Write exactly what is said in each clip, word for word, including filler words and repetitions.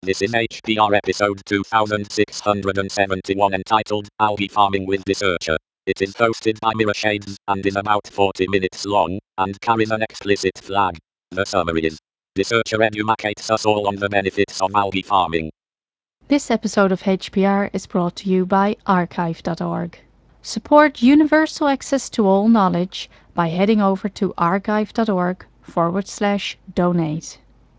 This is H P R episode two thousand six hundred seventy-one entitled Algae Farming with Researcher. It is hosted by Mirror Shades and is about forty minutes long and carries an explicit flag. The summary is: Researcher educates us all on the benefits of algae farming. This episode of H P R is brought to you by archive dot org. Support universal access to all knowledge by heading over to archive.org forward slash donate.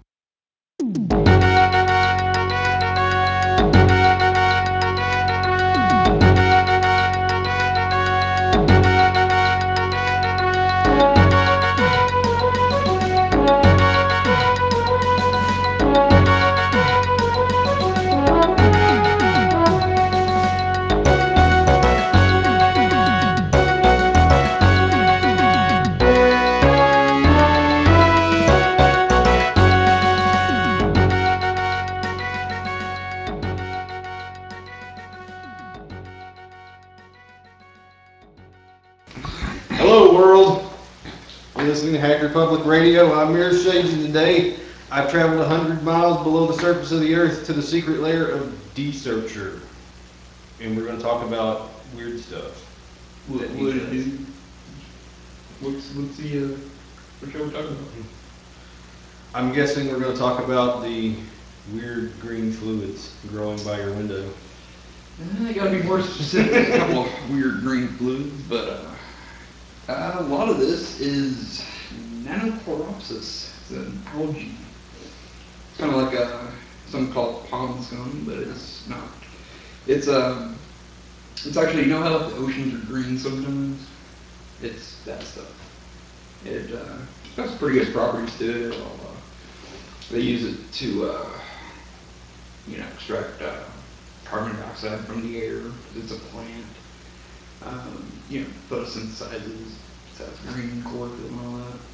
Hello, world. You're listening to Hacker Public Radio. I'm Mirror Shades, and today I've traveled one hundred miles below the surface of the Earth to the secret lair of D-Searcher. And we're going to talk about weird stuff. What, that he what it does. do? What's what's the uh, what show we talking about? I'm guessing we're going to talk about the weird green fluids growing by your window. Uh, I gotta be more specific. There's a couple of weird green fluids, but uh, uh, a lot of this is Nanochloropsis. It's an algae. It's kind of like a some call it pond scum, but it's not. It's um, it's actually, you know how the oceans are green sometimes. It's that stuff. It uh, has some pretty good properties to it. It'll, uh, they use it to uh, you know, extract uh, carbon dioxide from the air because it's a plant. Um, you know, photosynthesizes, so it's green chlorophyll and all that.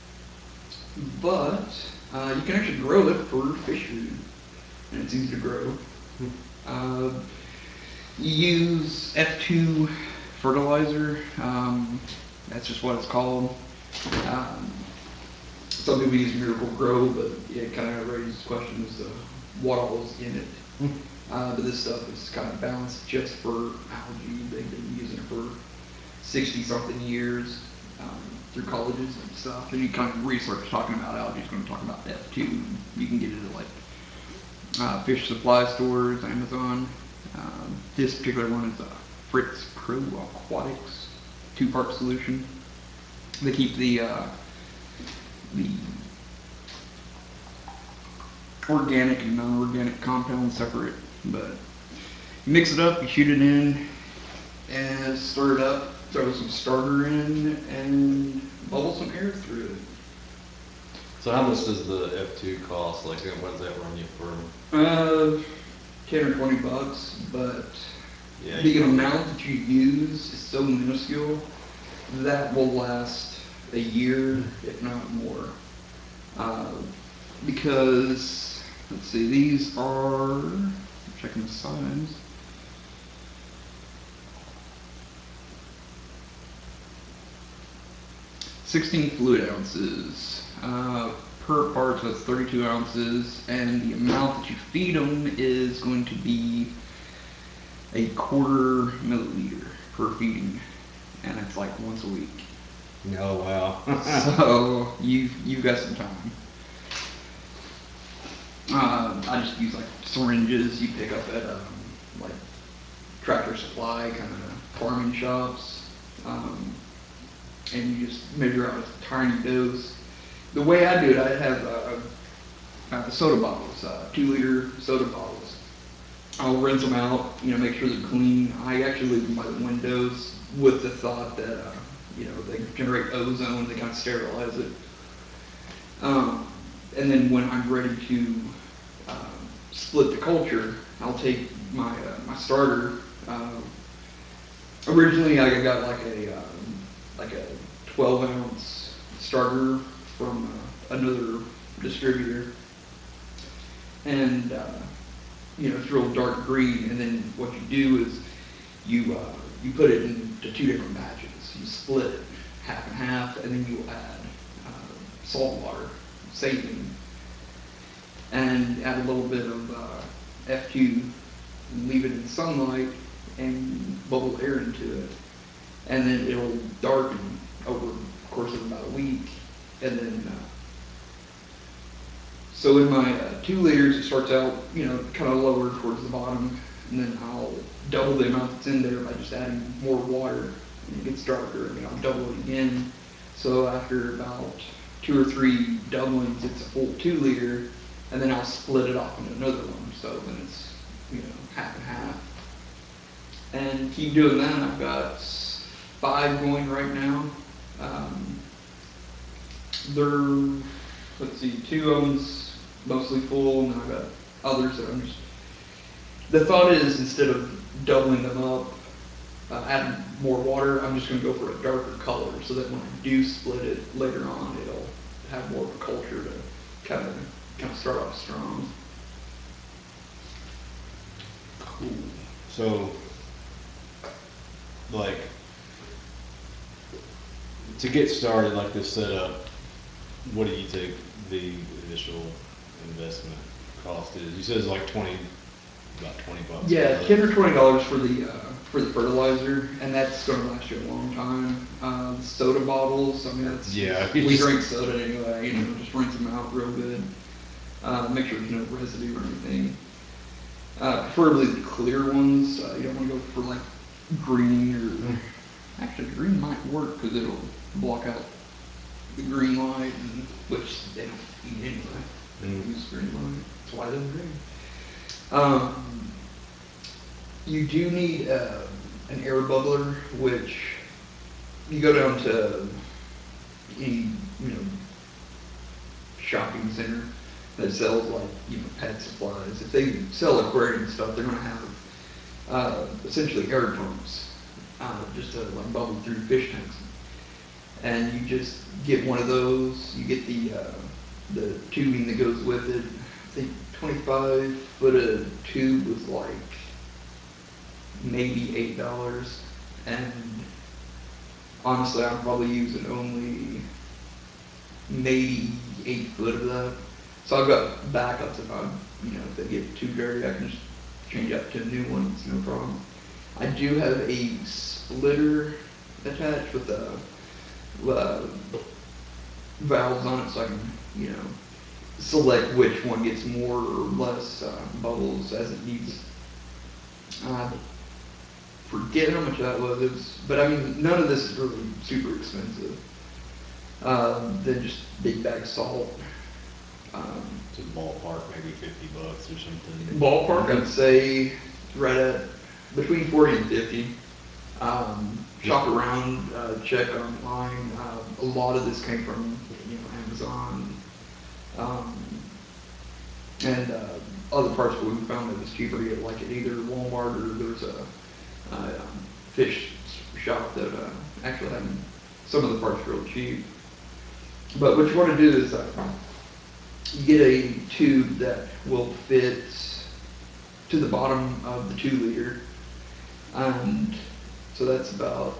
But uh, you can actually grow it for fish food, and it's easy to grow. Uh, you use F two fertilizer. Um, that's just what it's called. Um, some people use Miracle Grow, but it kind of raises questions as to what all is in it. Uh, but this stuff is kind of balanced just for algae. They've been using it for sixty something years um, through colleges and stuff. Any kind of research talking about algae is going to talk about F two. You can get it at like uh, fish supply stores, Amazon. Um, this particular one is a Fritz Pro Aquatics two part solution. They keep the uh, the organic and non-organic compounds separate, but you mix it up, you shoot it in, and stir it up, throw some starter in, and bubble some air through it. So how much does the F two cost? Like, what does that run you for? Uh, ten or twenty bucks, but Yeah, the you probably- amount that you use is so minuscule that will last a year, if not more. Uh, because, let's see, these are, checking the size. sixteen fluid ounces uh, per part, so that's thirty-two ounces, and the amount that you feed them is going to be a quarter milliliter per feeding, and it's like once a week. Oh, wow. So you've you've got some time. Uh, I just use like syringes you pick up at um, like Tractor Supply kind of farming shops, um, and you just measure out a tiny dose. The way I do it, I have uh, uh, soda bottles, uh, two liter soda bottles. I'll rinse them out, you know, make sure they're clean. I actually leave them by the windows with the thought that, uh, you know, they generate ozone, they kind of sterilize it. Um, and then when I'm ready to um, split the culture, I'll take my uh, my starter. Uh, originally, I got like a um, like a twelve ounce starter from uh, another distributor, and uh, you know, it's real dark green. And then what you do is you uh, you put it into two different batches. You split it half and half, and then you add uh, salt water, saline, and add a little bit of uh, F two, and leave it in sunlight, and bubble air into it, and then it'll darken over the course of about a week, and then uh, so in my uh, two liters, it starts out, you know, kind of lower towards the bottom, and then I'll double the amount that's in there by just adding more water, and it gets darker, and then I'll double it again. So after about two or three doublings, it's a full two liter, and then I'll split it off into another one. So then it's, you know, half and half, and keep doing that. I've got five going right now. Um, they're, let's see, two of them's mostly full, and then I've got others that I'm just. The thought is, instead of doubling them up, uh, adding more water, I'm just going to go for a darker color, so that when I do split it later on, it'll have more of a culture to kind of kind of start off strong. Cool. So, like, to get started, like this setup, what do you think the initial investment cost is? You said it's like twenty, about twenty bucks. Yeah, for ten or twenty dollars for the uh, for the fertilizer, and that's going to last you a long time. Uh, soda bottles, I mean, that's Yeah, we just- drink soda anyway. You know, just rinse them out real good. Uh, make sure there's no residue or anything. Uh, preferably the clear ones. Uh, you don't want to go for like green or actually green might work because it'll block out the green light, and which they don't eat anyway. They don't Mm. use green light. That's why they're green. Um, you do need uh, an air bubbler, which you go down to any you know shopping center that sells like you know pet supplies. If they sell aquarium stuff, they're going to have uh, essentially air pumps, uh, just to like bubble through fish tanks. And you just get one of those. You get the uh, the tubing that goes with it. I think twenty-five foot of tube was like maybe eight dollars, and honestly, I'm probably using only maybe eight foot of that. So I've got backups if I, you know, if they get too dirty, I can just change up to a new one. It's no problem. I do have a splitter attached with a uh, valves on it, so I can, you know, select which one gets more or less uh, bubbles as it needs. I forget how much that was. It was, but I mean, none of this is really super expensive. Um, then just big bag of salt. Um, To ballpark, maybe fifty bucks or something. ballpark, I'd say right at between forty and fifty. Um, shop around, uh, check online. Uh, a lot of this came from you know Amazon, um, and uh, other parts where we found it was cheaper to get like at either Walmart or there's a, a um, fish shop that uh, actually had some of the parts real cheap. But what you want to do is uh, you get a tube that will fit to the bottom of the two liter, and so that's about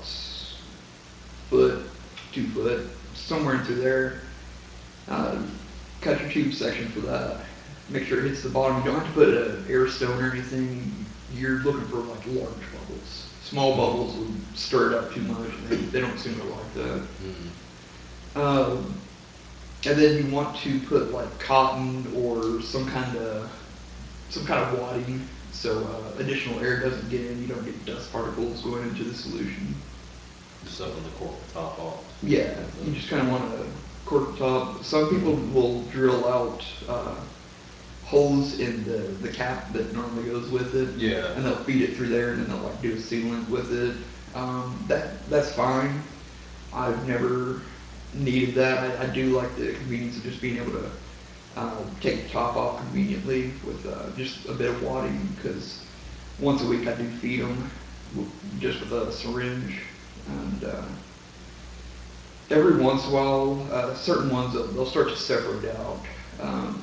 foot, two foot, somewhere into there. Uh, cut your tube section for that. Make sure it hits the bottom. You don't have to put an air stone or anything. You're looking for like large bubbles. Small bubbles will stir it up too much, and they, they don't seem to like that. Mm. Um, and then you want to put like cotton or some kind of some kind of wadding so uh, additional air doesn't get in. You don't get dust particles going into the solution. Just something to cork the top off. Yeah, you just kind of want to cork the top. Some people will drill out uh, holes in the, the cap that normally goes with it. Yeah. And they'll feed it through there, and then they'll like do a sealant with it. Um, that that's fine. I've never needed that. I, I do like the convenience of just being able to uh, take the top off conveniently with uh, just a bit of wadding, because once a week I do feed them just with a syringe, and uh, every once in a while, uh, certain ones they'll, they'll start to separate out. Um,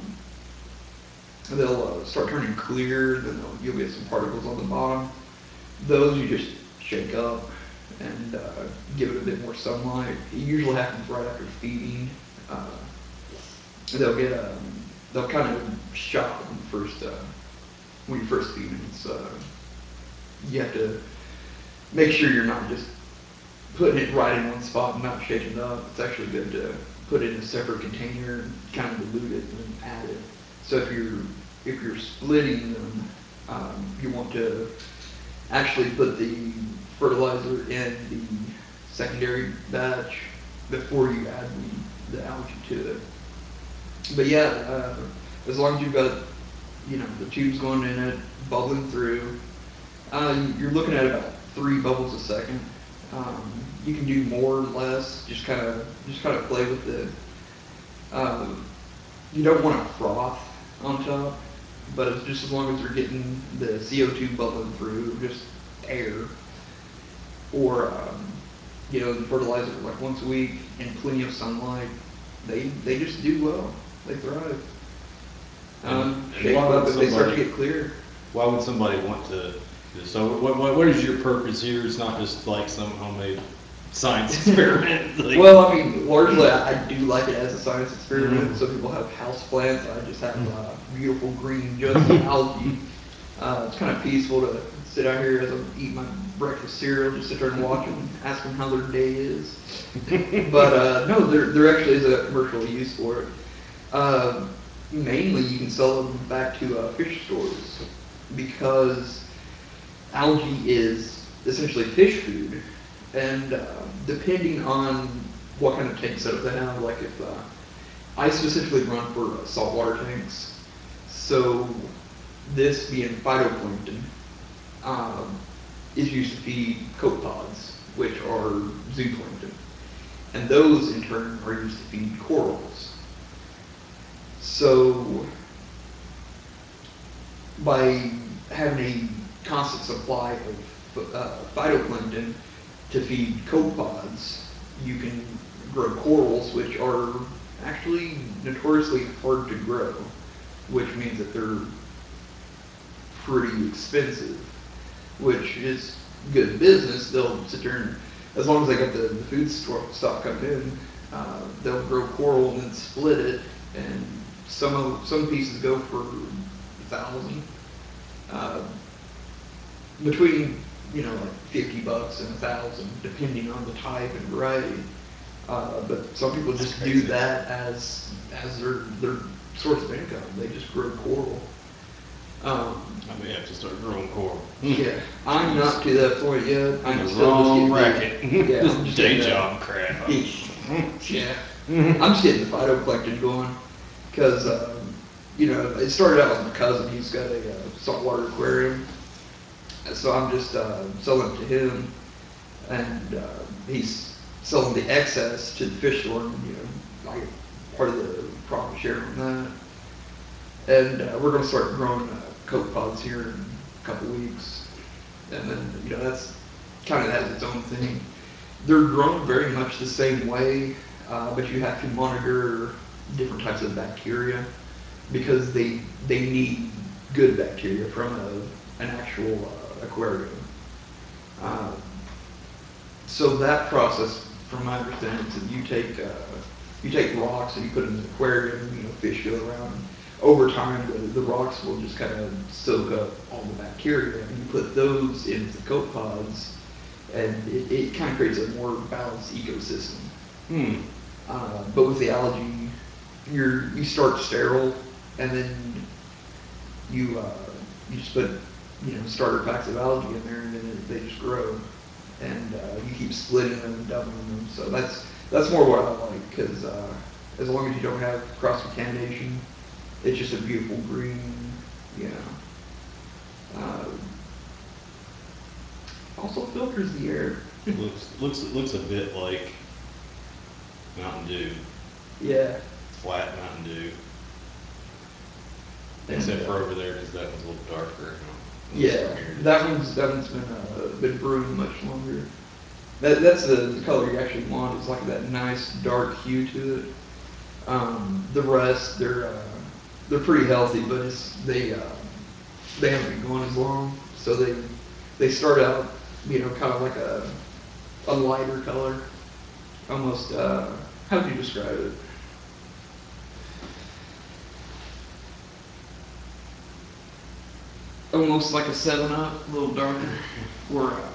they'll uh, start turning clear, then they'll, you'll get some particles on the bottom. Those you just shake up and uh, give it a bit more sunlight. It usually happens right after feeding. Uh, they'll get um, they'll kind of shock when you first uh, when you first feed them. It's uh, you have to make sure you're not just putting it right in one spot and not shaking it up. It's actually good to put it in a separate container and kind of dilute it and then add it. So if you're if you're splitting them, um, you want to actually put the fertilizer in the secondary batch before you add the, the algae to it. But yeah, uh, as long as you've got you know the tubes going in it, bubbling through, uh, you're looking at about three bubbles a second. Um, you can do more or less. Just kind of just kind of play with it. Um, you don't want to froth on top, but it's just as long as you're getting the C O two bubbling through, just air, or um, you know, the fertilizer like once a week and plenty of sunlight. They they just do well. They thrive. And, Um, and shake why them up would if they start to somebody, get clear. why would somebody want to do this? So what, what, what is your purpose here? It's not just like some homemade science experiment. Like, Well, I mean, largely I, I do like it as a science experiment. Mhm. Some people have house plants. I just have uh, beautiful green just algae. Uh, it's kind of peaceful to sit out here as I eat my breakfast cereal, just sit there and watch them, ask them how their day is. But uh, no, there there actually is a commercial use for it. Uh, Mainly, you can sell them back to uh, fish stores because algae is essentially fish food, and uh, depending on what kind of tank setup they have, like if uh, I specifically run for uh, saltwater tanks, so this being phytoplankton um, is used to feed copepods, which are zooplankton, and those in turn are used to feed corals. So by having a constant supply of uh, phytoplankton to feed copepods, you can grow corals, which are actually notoriously hard to grow, which means that they're pretty expensive, which is good business. They'll sit there and, as long as they got the, the food stock coming in, uh, they'll grow coral and then split it, and some of some pieces go for a thousand. Uh, Between you know like fifty bucks and a thousand, depending on the type and variety. Uh, but some people That's just do crazy. that as as their their source of income. They just grow coral. Um, I may have to start growing coral. yeah, I'm Jeez. not to that point yet. In I'm the still just wrong getting the racket. yeah. This I'm just day getting the job crap. yeah. I'm just getting the phytoplankton going because um, you know it started out with my cousin. He's got a uh, saltwater aquarium, so I'm just uh, selling it to him, and uh, he's selling the excess to the fish store. And, you know, I get part of the profit share on that. And uh, we're going to start growing uh, coke pods here in a couple weeks, and then you know that's kind of has its own thing. They're grown very much the same way, uh, but you have to monitor different types of bacteria because they they need good bacteria from a, an actual uh, aquarium. Uh, so that process, from my understanding, is that you take uh, you take rocks and you put them in an aquarium. You know, fish go around. Over time, the, the rocks will just kind of soak up all the bacteria, and you put those into the copepods, and it, it kind of creates a more balanced ecosystem. Hmm. Uh, but with the algae, you're you start sterile, and then you uh, you just put you know starter packs of algae in there, and then it, they just grow, and uh, you keep splitting them and doubling them. So that's that's more what I like because uh, as long as you don't have cross contamination, it's just a beautiful green, you know. Uh, Also filters the air. Looks looks looks a bit like Mountain Dew. Yeah. Flat Mountain Dew. And Except for uh, over there because that one's a little darker. At least yeah, from here it that is. one's that one's been uh, been brewing much longer. That that's the, the color you actually want. Is like that nice dark hue to it. Um, the rest they're uh, they're pretty healthy, but it's they uh, they haven't been going as long, so they they start out you know kind of like a a lighter color, almost uh, how would you describe it? almost like a Seven Up, a little darker, or um,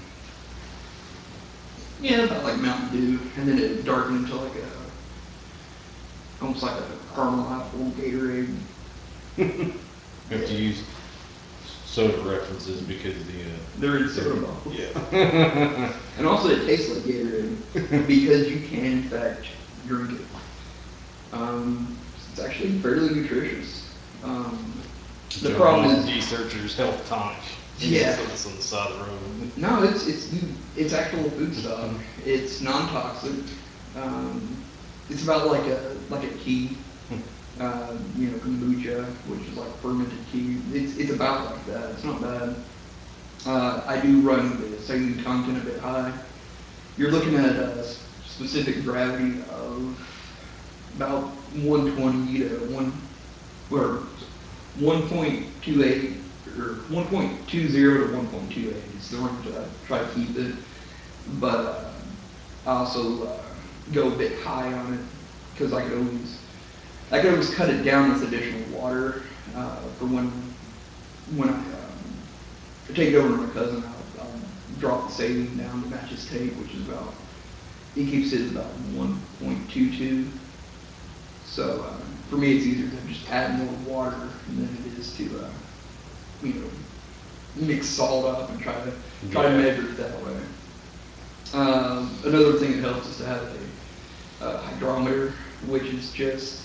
yeah, about like Mountain Dew, and then it darkened into like a almost like a caramel apple Gatorade. You have to Yeah. use soda references because the uh, They're in soda bottles. yeah. And also, it tastes like Gatorade because you can, in fact, drink it. Um, it's actually fairly nutritious. Um, the Joe problem Ball is, D-Searchers Health Tonic. yeah, It's on the side of the road. no, it's it's you, it's actual food stock. It's non-toxic. Um, it's about like a like a tea, uh, you know, kombucha, which is like fermented tea. It's it's about like that. It's not bad. Uh, I do run the saline content a bit high. You're looking at a specific gravity of about one twenty to one or one point two eight or one point two zero to one point two eight is the range that I try to keep it. But uh, I also uh, go a bit high on it because I could always I could always cut it down with additional water uh, for when when I um, take it over to my cousin. I'll, I'll drop the saline down to match his take, which is about he keeps it at about one point two two. So uh, for me, it's easier to just add more water than it is to uh, you know mix salt up and try to try to Yeah. measure it that way. Um, another thing that helps is to have a, a hydrometer, which is just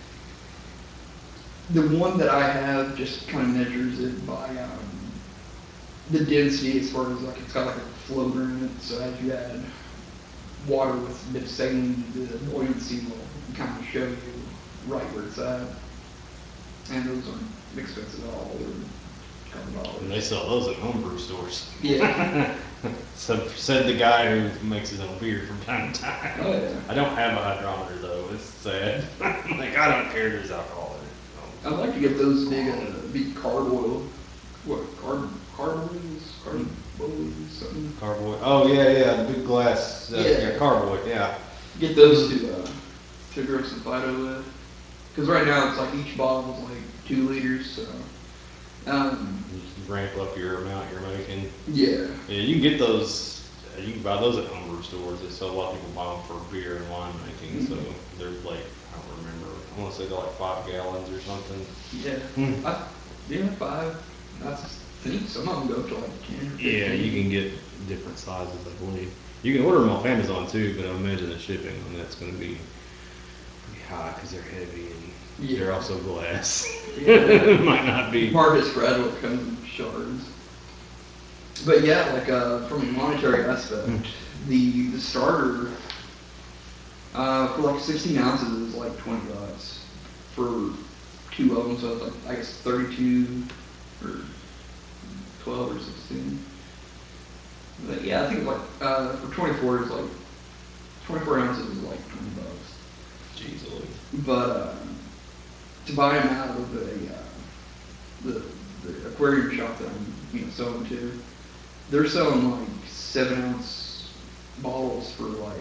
the one that I have. Just kind of measures it by um, the density, as far as like it's got like a floater in it. So as you add water with a bit of saline, the buoyancy will kind of show you right where it's at. And those aren't expensive at all. They're a couple dollars. And they sell those at homebrew stores. Yeah. So said the guy who makes his own beer from time to time. Oh yeah. I don't have a hydrometer though. It's sad. Like I don't care. There's alcohol in it. I'd like to get those big, uh, big carb oil. What carb carboys, carboys, something. Carboy. Oh yeah, yeah. The big glass. Uh, Yeah. yeah, carboy. Yeah. Get those to uh, to grow some phyto with. Because right now it's like each bottle is like two liters. So um, You can ramp up your amount you're making. yeah. Yeah, you can get those. uh, You can buy those at homebrew stores. They sell a lot of people buy them for beer and wine making. So Mhm. they're like I don't remember. I want to say they're like five gallons or something. Yeah. Hmm. I, yeah, five. I think some of them go up to like ten or fifteen. Yeah, you can get different sizes, I believe. You can order them off Amazon too, but I imagine the shipping on that's going to be pretty high because they're heavy and Yeah. they're also glass. Yeah. Might not be. Part of it's fragile. It comes in shards. But yeah, like uh, from a monetary aspect, Hmm. the the starter uh, for like sixteen ounces is like twenty bucks for two of them. So it's like I guess thirty-two or twelve or sixteen. But yeah, I think like uh, for twenty-four is like twenty-four ounces is like twenty bucks. Jeez, Louise. But uh, to buy them out of the uh, the the aquarium shop that I'm you know selling to, they're selling like seven ounce bottles for like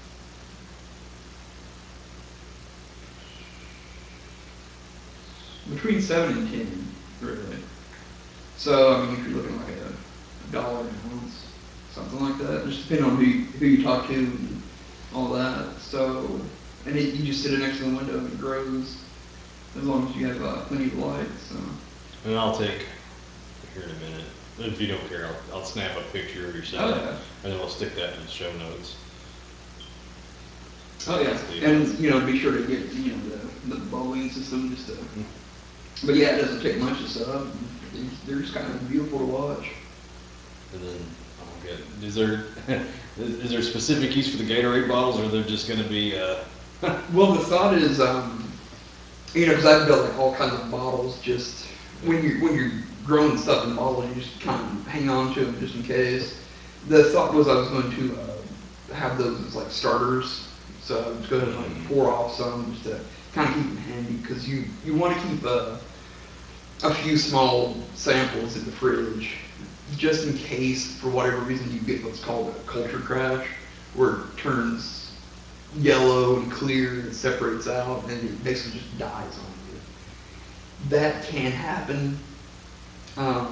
between seven and ten, really. So I mean, if you're looking like a, a dollar an ounce, something like that, just depending on who you, who you talk to and all that. So, and it, you just sit it next to the window and it grows as long as you have uh, plenty of light. So, And I'll take here in a minute. If you don't care, I'll, I'll snap a picture of your oh setup yeah, and then we'll stick that in the show notes. oh yeah, and you know, be sure to get you know the the bowling system just to. But yeah, it doesn't take much to set up. And they're just kind of beautiful to watch. And then I'll get. Is there is, is there specific use for the Gatorade bottles, or they're just going to be? Uh, Well, the thought is, um, you know, because I've built like all kinds of bottles. Just when you're when you're growing stuff in bottles, you just kind of hang on to them just in case. The thought was I was going to uh, have those as like starters. So I was going to like pour off some just to kind of keep them handy because you you want to keep a a few small samples in the fridge just in case for whatever reason you get what's called a culture crash where it turns yellow and clear and separates out and it basically just dies on you. That can happen. Um,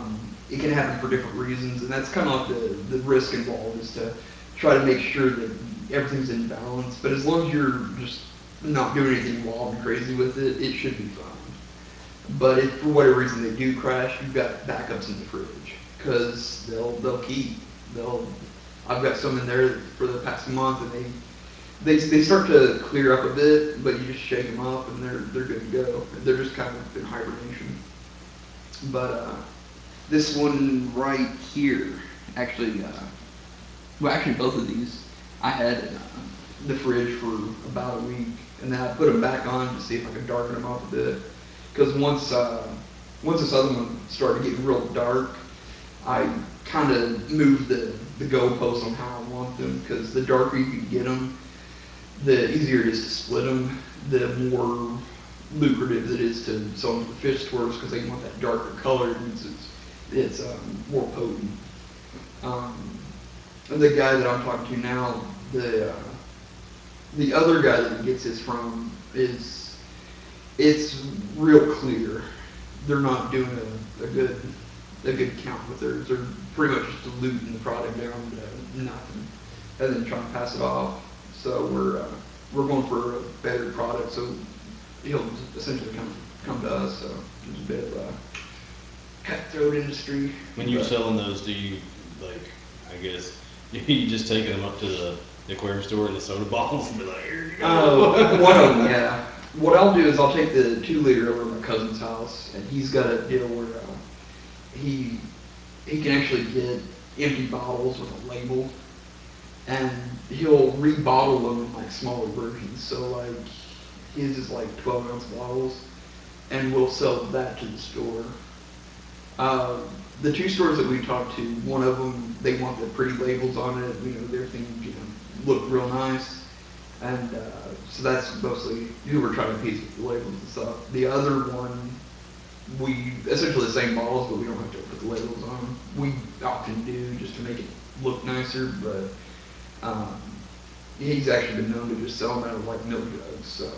it can happen for different reasons, and that's kind of like the, the risk involved is to try to make sure that everything's in balance. But as long as you're just not doing anything wild and crazy with it, it should be fine. But if for whatever reason they do crash, you've got backups in the fridge because they'll they'll keep they'll. I've got some in there for the past month, and they they, they start to clear up a bit, but you just shake them up and they're they're good to go. They're just kind of in hibernation. But uh, this one right here, actually, uh, well, actually both of these, I had in uh, the fridge for about a week, and then I put them back on to see if I could darken them up a bit. Because once uh, once this other one started getting real dark, I kind of moved the the goalposts on how I want them. Because the darker you can get them, the easier it is to split them, the more lucrative it is to sell them to the fish stores because they want that darker color. It means it's, it's um, more potent. Um, and the guy that I'm talking to now, the uh, the other guy that he gets his from is it's real clear. They're not doing a, a good a good count with theirs. They're pretty much just diluting the product down to nothing, and then trying to pass it off. So we're uh, we're going for a better product. So he'll essentially come come to us. So there's a bit of a cutthroat industry. When you're but- selling those, do you like? I guess you just taking them up to the, the aquarium store and the soda bottles and be like, here you go. Oh, one of them, yeah. What I'll do is I'll take the two liter over to my cousin's house, and he's got a deal where uh, he he can actually get empty bottles with a label, and he'll rebottle them in like smaller versions. So like his is like twelve ounce bottles, and we'll sell that to the store. Uh, the two stores that we talked to, one of them they want the pretty labels on it. You know, everything you know look real nice. And uh, so that's mostly who we're trying to appease with the labels and stuff. The other one, we essentially the same bottles, but we don't have to put the labels on them. We often do just to make it look nicer, but um, he's actually been known to just sell them out of like milk jugs. So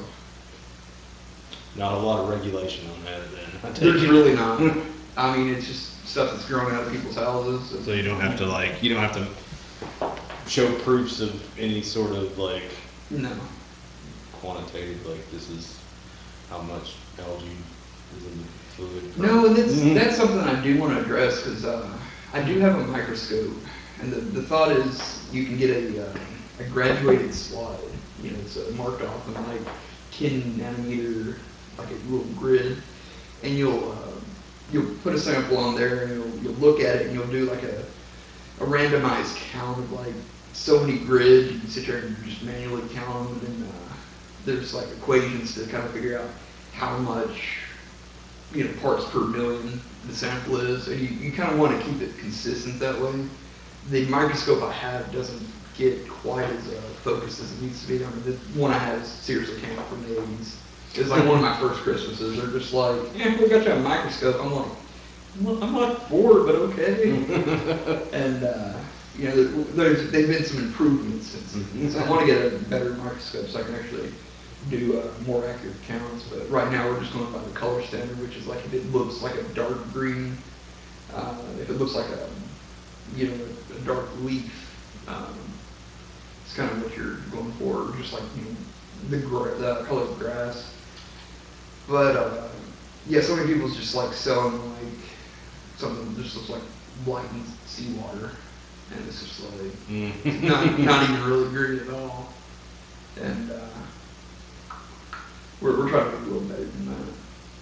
Not a lot of regulation on that then. I take there's it. really not. I mean, it's just stuff that's growing out of people's houses. And, So you don't have to like, you don't have to show proofs of any sort of like no. quantitative, like this is how much algae is in the fluid. No, and that's that's something I do want to address because uh, I do have a microscope, and the, the thought is you can get a uh, a graduated slide. You know, it's uh, marked off in like ten nanometer, like a little grid, and you'll uh, you'll put a sample on there, and you'll you'll look at it, and you'll do like a a randomized count of like so many grids. You can sit there and just manually count them, and then uh, there's like equations to kind of figure out how much you know, parts per million the sample is, and you, you kind of want to keep it consistent that way. The microscope I have doesn't get quite as uh, focused as it needs to be. I mean, the one I have is seriously came out from the eighties. It was like one of my first Christmases. They're just like, yeah, we got you a microscope. I'm like, well, I'm not bored, but okay. and, uh, you know, there's, there've been some improvements since then. So I want to get a better microscope so I can actually do uh, more accurate counts. But right now we're just going by the color standard, which is like if it looks like a dark green, uh, if it looks like a, you know, a, a dark leaf, um, it's kind of what you're going for, or just like, you know, the, gra- the color of grass. But, uh, yeah, so many people's just like selling like something that just looks like whitened seawater. And it's just like, Mm. not, not even really green at all. And, uh, we're, we're trying to do a little better than that.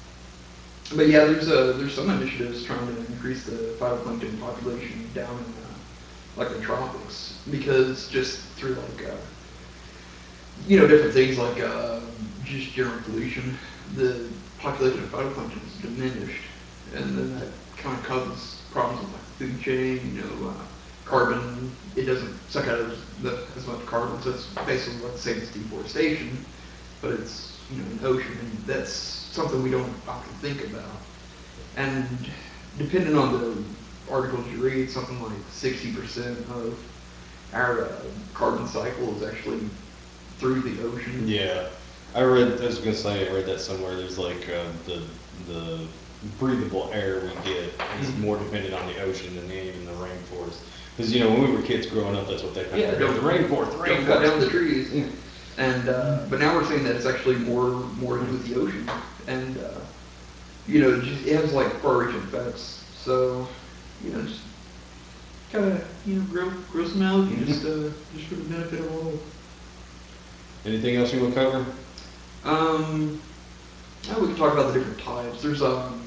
But yeah, there's a, there's some initiatives trying to increase the phytoplankton population down in uh, like the tropics because just through like uh, you know different things like uh, just general pollution, the population of phytoplankton is diminished, and then that kind of causes problems with like the food chain. You know, uh, carbon it doesn't suck out as, the, as much carbon, so it's basically like the same as deforestation, but it's you know an ocean, and that's something we don't often think about. And depending on the articles you read, something like sixty percent of our uh, carbon cycle is actually through the ocean. Yeah, I read. I was gonna say I read that somewhere. There's like uh, the the breathable air we get is more dependent on the ocean than even the rainforest. Because you know, when we were kids growing up, that's what they Yeah, the don't rainforest, the don't cut down the rainforest. trees. And uh, but now we're saying that it's actually more more to do with the ocean, and uh, you know, it, just, it has like far-reaching effects. So, you know, just kind of you know grow grow some algae just uh, just for the benefit of all. Anything else you want to cover? Um, now we can talk about the different types. There's um,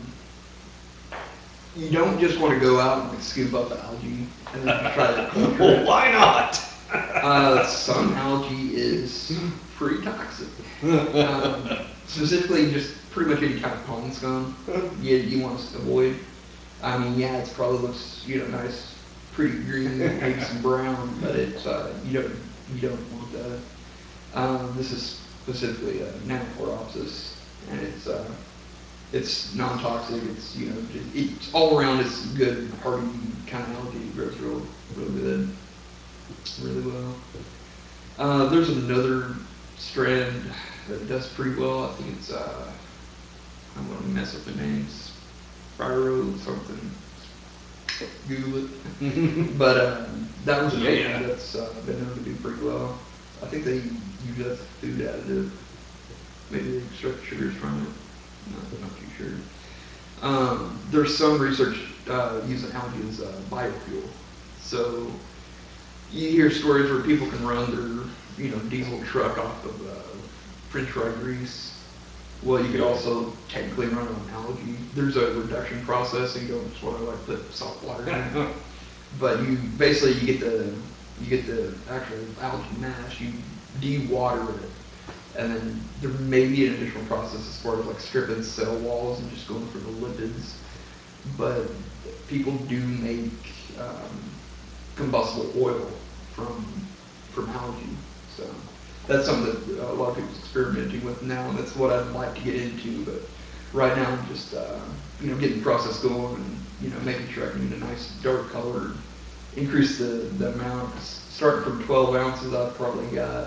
you don't just want to go out and like scoop up algae and then just try to culture Well, it. why not? Uh, some algae is pretty toxic. Um, specifically, just pretty much any kind of pond scum you, you want to avoid. I mean, yeah, it probably looks you know nice, pretty green, maybe some brown, but it's uh, you don't you don't want that. Um, this is specifically uh, Nanochloropsis, and it's uh, it's non-toxic. It's you know just, it's all around. It's good, hardy kind of algae. It grows real real good, really well. Uh, there's another strand that does pretty well. I think it's uh, I'm gonna mess up the names. Spyro something. Google it. But um, that was another Yeah. one that's uh, been known to do pretty well. I think they use that as a food additive. Maybe they extract sugars from it. Not, not too sure. Um, there's some research uh, using algae as a biofuel. So you hear stories where people can run their you know diesel truck off of uh, French fry grease. Well, you could Yeah. also technically run it on algae. There's a reduction process, so you don't just want to like put salt water in. But you basically you get the you get the actual algae mass. You de-water it, and then there may be an additional process as far as like stripping cell walls and just going for the lipids. But people do make um, combustible oil from from algae. So that's something that a lot of people's experimenting with now, and that's what I'd like to get into. But right now, I'm just uh, you know getting the process going and you know making sure I can get a nice dark color, increase the the amount. Starting from twelve ounces, I've probably got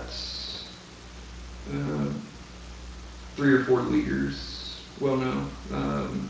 uh, three or four liters. Well, no, um,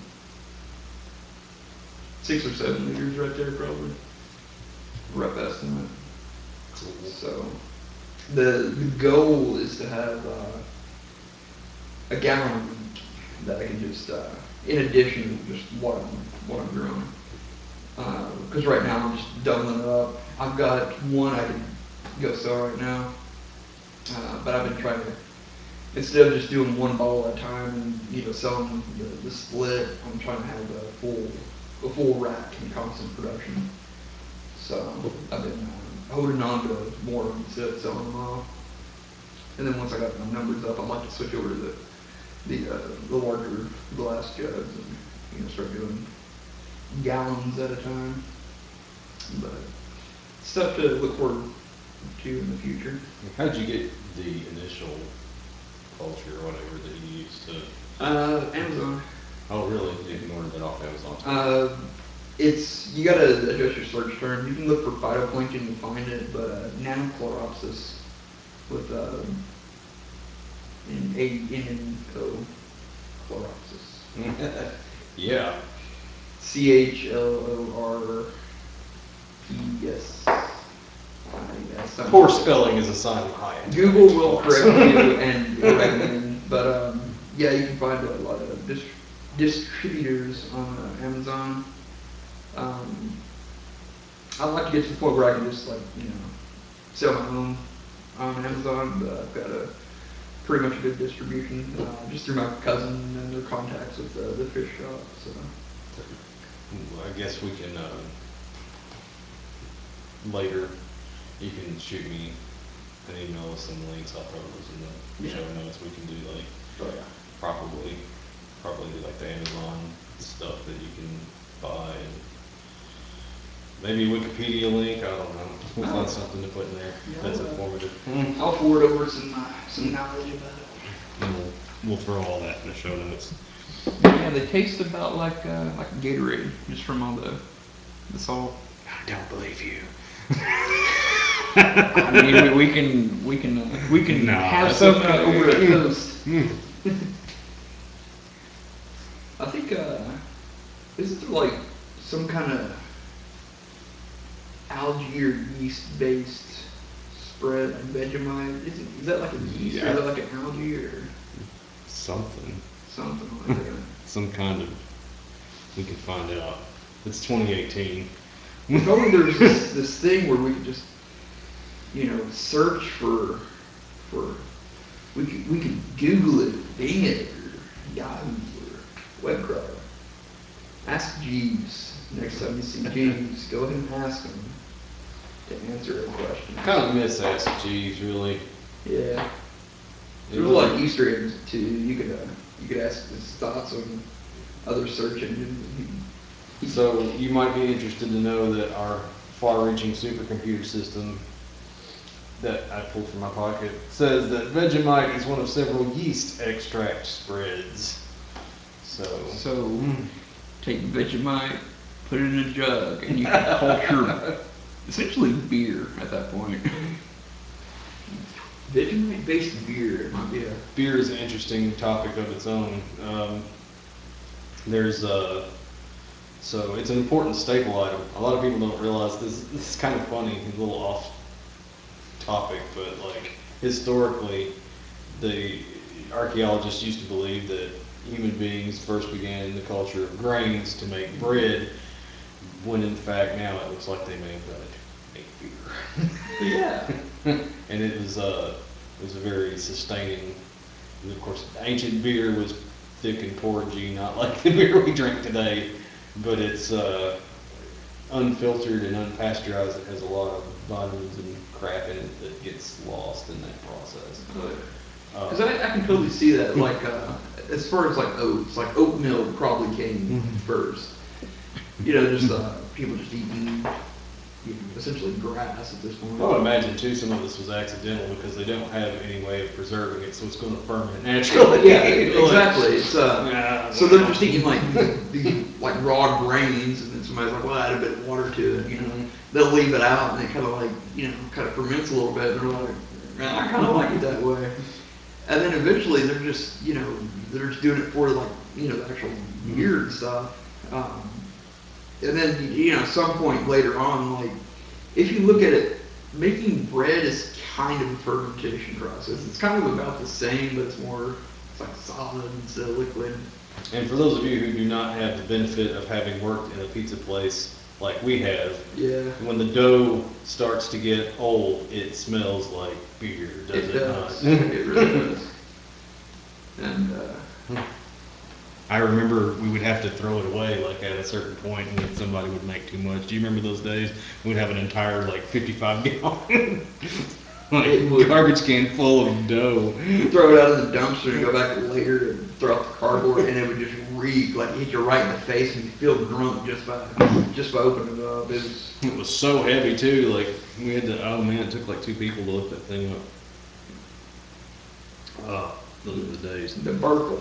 six or seven liters right there, probably rough estimate. Cool. So the the goal is to have uh, a gallon a week that I can just, uh, in addition to just what I'm what I'm growing. Because uh, right now I'm just doubling it up. I've got one I could go sell right now, uh, but I've been trying to instead of just doing one bottle at a time and you know selling the, the split, I'm trying to have a full a full rack in constant production. So I've been uh, holding on to more instead of selling them off. And then once I got my numbers up, I'd like to switch over to the the uh, the larger glass jugs and you know start doing gallons at a time. But stuff to look forward to in the future. How'd you get the initial culture or whatever that you used to? Uh, Amazon. Oh, really? You can order that off Amazon. Uh, it's you gotta adjust your search term. You can look for phytoplankton and find it, but uh, Nanochloropsis with uh, an A N N O chloropsis. Yeah. C H L O R P S I S. Poor spelling is a sign of high intelligence. Google will correct you and recommend, but um, yeah, you can find a lot of dis- distributors on uh, Amazon. Um, I'd like to get to the point where I can just like you know sell my own on Amazon, but I've got a pretty much a good distribution uh, just through my cousin and their contacts with the, the fish shop. So Well, I guess we can um, later. You can shoot me an email with some links. I'll throw those in the yeah, show notes. We can do like oh yeah, probably probably do like the Amazon stuff that you can buy and maybe a Wikipedia link. I don't know. We'll oh, find something to put in there yeah. that's I'll, uh, informative. I'll forward over some uh, some knowledge about it. And we'll we'll throw all that in the show notes. Yeah, they taste about like uh, like Gatorade, just from all the the salt. I don't believe you. I mean, we, we can we can uh, we can Nah, have that's some okay. uh, over a toast. Mm. I think uh, Isn't there like some kind of algae or yeast based spread like Vegemite? Is, it, is that like a yeast or Yeah. is that like an algae or Something. something like that? Some kind of. We can find out. It's twenty eighteen. If only there was this, this thing where we could just, you know, search for, for, we could, we could Google it, Bing it, or Yahoo, or web crawler. Ask Jeeves. Next time you see Jeeves, go ahead and ask him to answer a question. Kind of miss Ask Jeeves, really. Yeah. It There's a was- lot of Easter eggs too. You could uh, you could ask his thoughts on other search engines. He- So you might be interested to know that our far-reaching supercomputer system that I pulled from my pocket says that Vegemite is one of several yeast extract spreads. So, So take Vegemite, put it in a jug, and you can culture essentially beer at that point. Vegemite based beer, it might be a beer is an interesting topic of its own. Um, there's a so it's an important staple item. A lot of people don't realize this. This is kind of funny, a little off topic, but like historically, the archaeologists used to believe that human beings first began the culture of grains to make bread, when in fact now it looks like they may have done it to make beer. yeah. And it was uh, it was a very sustaining. And of course, ancient beer was thick and porgy, not like the beer we drink today, but it's uh, unfiltered and unpasteurized. It has a lot of vitamins and crap in it that gets lost in that process. Because I, I can totally see that. Like uh, as far as like oats, like oat milk probably came first. You know, just uh, people just eating, you know, essentially grass at this point. I would imagine too some of this was accidental because they don't have any way of preserving it, so it's going to ferment naturally. Yeah, exactly. It's uh, Yeah, so they're just eating like these like raw grains, and then somebody's like, well, add a bit of water to it. You know, they'll leave it out, and it kind of like you know kind of ferments a little bit. And they're like, man, I kind of like it that way. And then eventually they're just you know they're just doing it for like you know the actual beer and stuff. Um, and then you know, at some point later on, like if you look at it, making bread is kind of a fermentation process. It's kind of about the same, but it's more it's like solid instead of liquid. And for those of you who do not have the benefit of having worked in a pizza place like we have, Yeah, when the dough starts to get old, it smells like beer, does it it, does. not? It really does. And uh, I remember we would have to throw it away like at a certain point and then somebody would make too much. Do you remember those days? We'd have an entire like fifty-five gallon like It would- garbage can full of dough. throw it out of the dumpster and go back later and throw out the cardboard, and it would just reek like hit you right in the face, and you feel drunk just by just by opening it up. It was It was so heavy too, like we had to, oh man, it took like two people to lift that thing up. Oh, those were the days. the Burkle.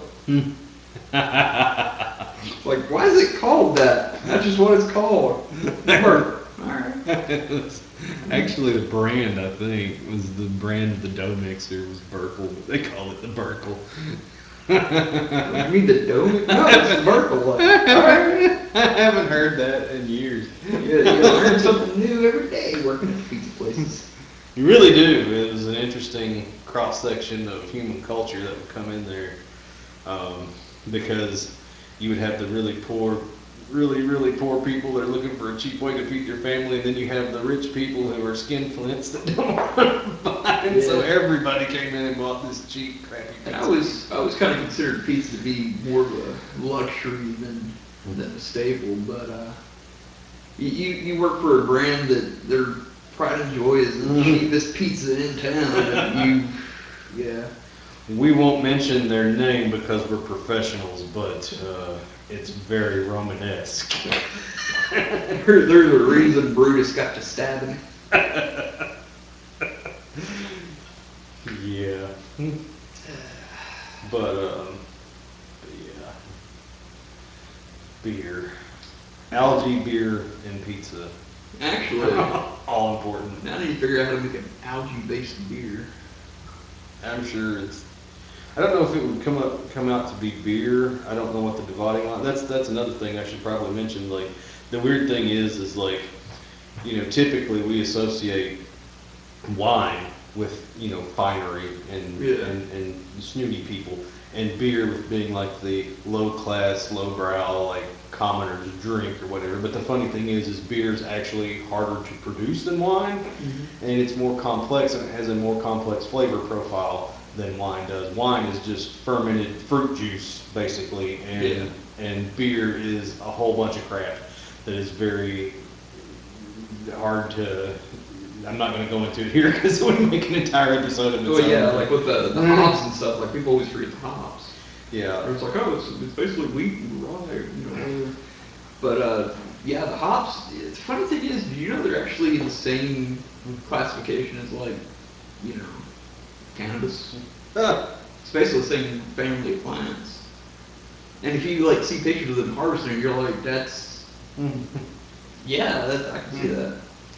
Like, why is it called that? That's just what it's called. Burkle. All right. It was actually the brand, I think, was the brand of the dough mixer was Burkle, but they call it the Burkle. You mean the dough? No, it's the Burkle. Like, all right. I haven't heard that in years. You, you learn something new every day working at pizza places. You really do. It was an interesting cross section of human culture that would come in there, um, because you would have the really poor, really really poor people that are looking for a cheap way to feed their family, and then you have the rich people who are skinflints that don't want to buy. And so Yeah. everybody came in and bought this cheap, crappy pizza. And I was I always kind of considered pizza to be more of a luxury than than a staple, but uh, you you you work for a brand that their pride and joy is the Mhm. cheapest pizza in town, and you yeah. We won't mention their name because we're professionals, but uh, it's very Romanesque. There, there's a reason Brutus got to stabbing. Yeah. But, um, but yeah. Beer. Algae, beer, and pizza. Actually, All important. now I need to figure out how to make an algae-based beer. I'm sure it's. I don't know if it would come up come out to be beer. I don't know what the dividing line. That's that's another thing I should probably mention. Like the weird thing is is like you know typically we associate wine with you know finery and Yeah. and, and snooty people, and beer with being like the low class, low brow, like commoners drink or whatever. But the funny thing is, is beer is actually harder to produce than wine, Mm-hmm. and it's more complex and it has a more complex flavor profile than wine does. Wine is just fermented fruit juice basically, and Yeah. and beer is a whole bunch of crap that is very hard to. I'm not going to go into it here because it would make an entire episode of its Well, own. yeah, but- like with the, the hops and stuff, like people always forget the hops. Yeah. Or it's like, oh, it's, it's basically wheat and rye, you know, whatever. But uh, yeah, the hops. The funny thing is, do you know they're actually in the same classification as like, you know, cannabis? Ah, It's basically the same family of plants. And if you like see pictures of them harvesting, you're like, that's yeah, that, I can see that.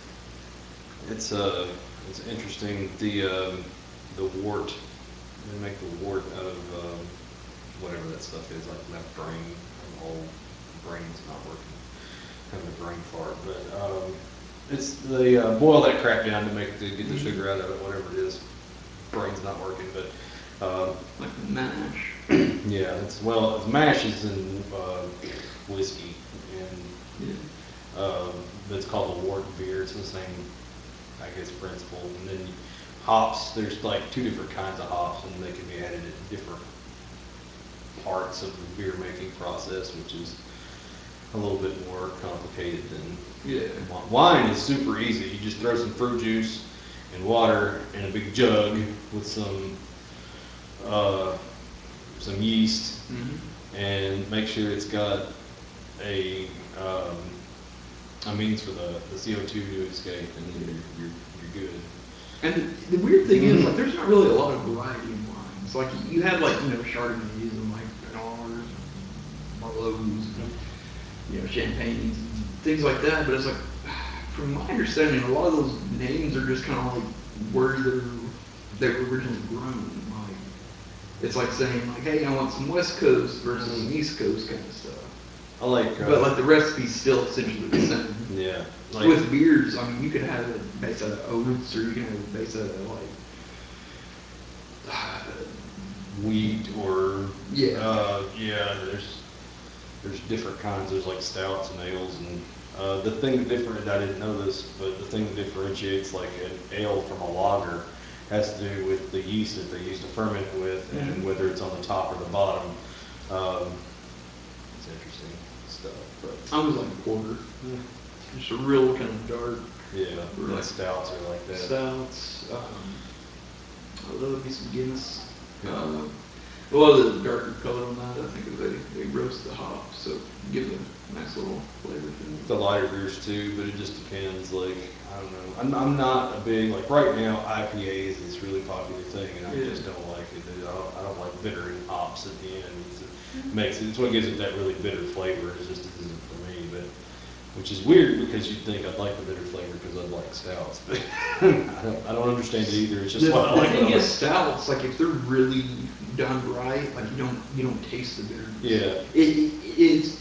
it's uh, it's interesting. The um, the wort. They make the wort out of um, whatever that stuff is, like my brain. I'm old. Brain's not working. Having a brain fart, but um, it's they uh, boil that crap down to make to get the sugar out of it, whatever it is. Brain's not working, but um, Like mash. yeah, it's well, it's mash is in uh, whiskey, Yeah. and um, it's called the wort beer. It's the same, I guess, principle. And then hops, there's like two different kinds of hops, and they can be added at different parts of the beer making process, which is a little bit more complicated than Yeah. wi- wine is super easy. You just throw some fruit juice and water in a big jug with some uh, some yeast, Mm-hmm. and make sure it's got a um, a means for the, the C O two to escape, and then you're, you're, you're good. And the, the weird thing is, like, there's not really a lot of variety in wines. Like, you have, like, you know, Chardonnays and, like, Pinards and Merlots and, you know, Champagnes and things like that. But it's like, from my understanding, a lot of those names are just kind of like where they're, they were originally grown. Like, it's like saying, like, hey, I want some West Coast versus some East Coast kind of stuff. I like, uh, But, like, the recipe's still essentially the same. yeah, like With beers, I mean, you could have it based out of oats, or you can have it based out of like, wheat or yeah, uh, yeah. There's there's different kinds. There's like stouts and ales, and uh, the thing that different I didn't know this, but the thing that differentiates like an ale from a lager has to do with the yeast that they use to ferment it with, and Mhm. whether it's on the top or the bottom. Um, it's interesting stuff, but I was like porter, just a real kind of dark, yeah, or and like stouts are like that. stouts. Um, I love me some Guinness. Yeah. Uh, a lot of the darker color on that, I think they they roast the hop, so give it a nice little flavor to it. The lighter beers too, but it just depends. Like I don't know. I'm, I'm not a big like right now. I P A is this really popular thing, and I Yeah. just don't like it. I don't, I don't like bitter and hops at the end. It's, it makes it. It's what gives it that really bitter flavor. It just isn't for me. But which is weird because you'd think I'd like the bitter flavor because I'd like stouts, but I don't. I don't understand it either. It's just The, what I the like. thing What I is, like. stouts, like if they're really done right, like you don't you don't taste the bitterness. Yeah. It, it it's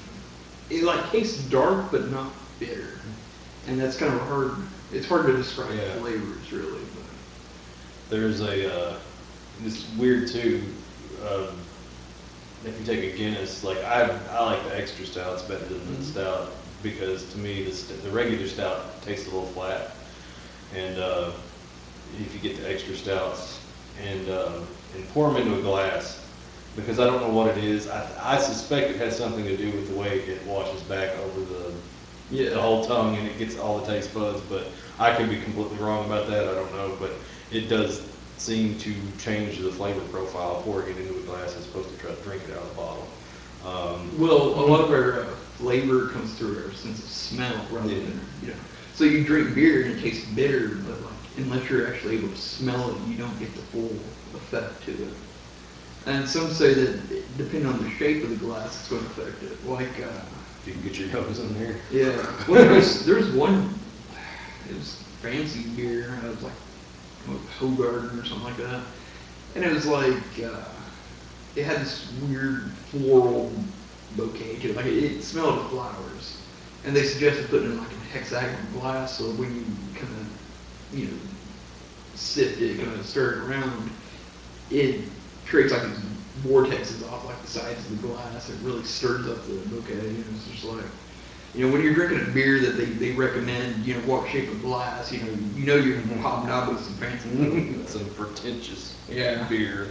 it like tastes dark but not bitter, and that's kind of hard. It's hard to describe Yeah. flavors really, but There's a. Uh, it's weird too. Um, if you take a Guinness, like I, I like the extra stouts better than the Mhm. stout because to me the, st- the regular stout tastes a little flat, and uh, if you get the extra stouts and uh, and pour them into a glass, because I don't know what it is. I, I suspect it has something to do with the way it washes back over the yeah. the whole tongue and it gets all the taste buds. But I could be completely wrong about that. I don't know, but it does seem to change the flavor profile pouring it into a glass as opposed to try to drink it out of the bottle. Um, Well, a lot of our uh, flavor comes through our sense of smell rather Yeah. than you know. So you drink beer and it tastes bitter, but like unless you're actually able to smell it, you don't get the full effect to it. And some say that depending on the shape of the glass, it's going to affect it. Like, uh, you can get your nose in there. yeah. Well, there's there's one. It was fancy beer. It was like what, Hogarden or something like that. and it was like uh, it had this weird floral bouquet to it. Like it, it smelled of flowers, and they suggested putting it in like a hexagonal glass, so when you kind of you know sift it, kind of stir it around, it creates like these vortexes off like the sides of the glass. It really stirs up the bouquet. You know, it's just like, you know, when you're drinking a beer that they, they recommend, you know, what shape of glass, you know, you know you're hobnobbing with some fancy It's a pretentious yeah. beer.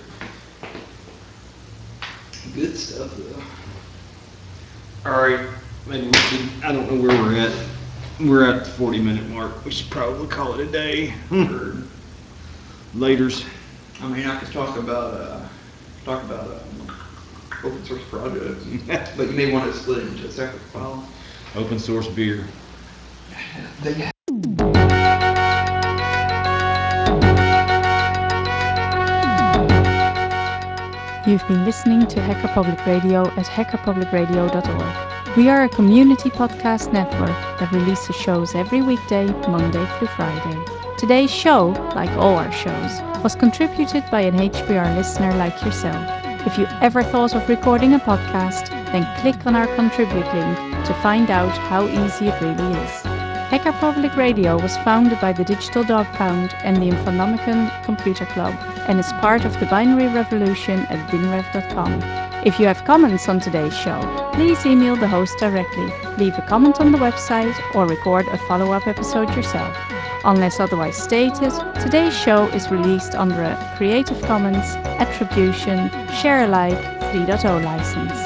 Good stuff though. All right, maybe we should. I don't know where we're at. We're at the forty minute mark. We should probably call it a day. Or, Laters. I mean, I could talk about uh, talk about um, open source projects, but you may want to split it into a separate file. Open source beer. They You've been listening to Hacker Public Radio at hacker public radio dot org. We are a community podcast network that releases shows every weekday, Monday through Friday. Today's show, like all our shows, was contributed by an H P R listener like yourself. If you ever thought of recording a podcast, then click on our contribute link to find out how easy it really is. Hacker Public Radio was founded by the Digital Dog Pound and the Infonomicon Computer Club and is part of the Binary Revolution at binrev dot com. If you have comments on today's show, please email the host directly, leave a comment on the website, or record a follow-up episode yourself. Unless otherwise stated, today's show is released under a Creative Commons Attribution Share Alike three point oh license.